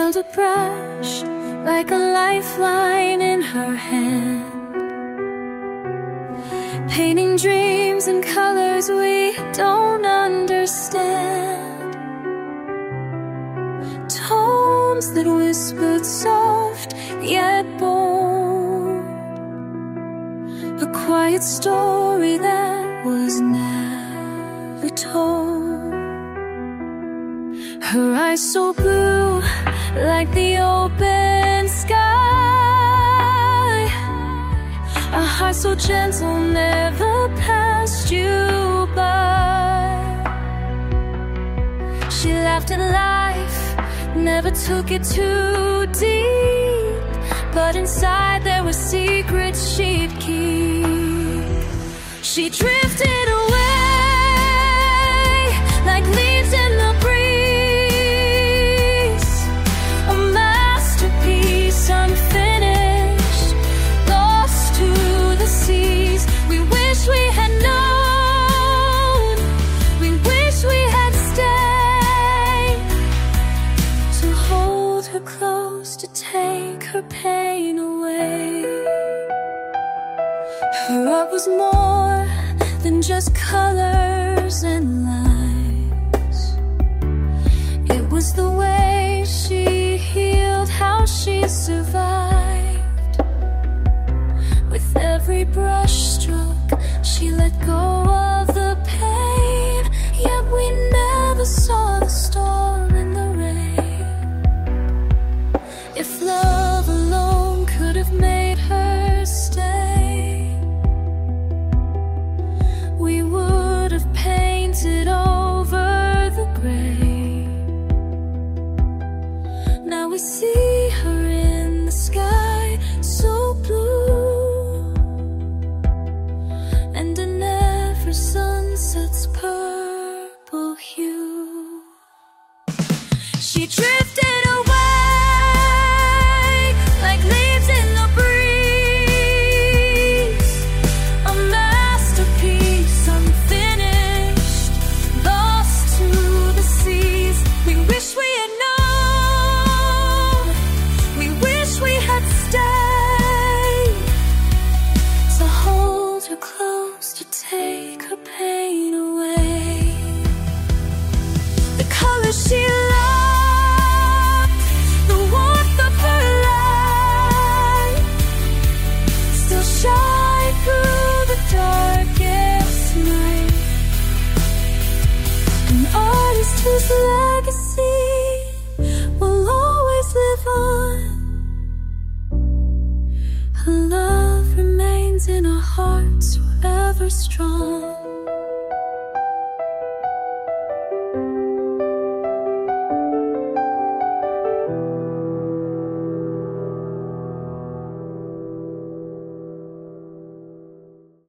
held a brush like a lifeline in her hand, painting dreams in colors we don't understand. Tones that whispered soft yet bold, a quiet story that was never told. Her eyes so blue, like the open sky, a heart so gentle never passed you by. She laughed at life, never took it too deep, but inside there were secrets she'd keep. She drifted away like leaves in the breeze, a masterpiece unfinished, lost to the seas. We wish we had known, we wish we had stayed, to hold her close, to take her pain away. Her art was more than just colors and lines. It was the way she healed, how she survived. With every brush stroke, she let go of the pain, yet we never saw the storm in the rain. If love alone could have made her stay, we would have painted over the gray. Now we see her in the sky, so blue, and in every sunset's purple hue. She drifted away like leaves in the breeze, a masterpiece unfinished, lost to the seas. We wish we had known, we wish we had stayed, to hold her close, to take her pain away. The colors she loved, the warmth of her light, still shine through the darkest night. An artist whose legacy will always live on. Her love remains in our hearts forever strong.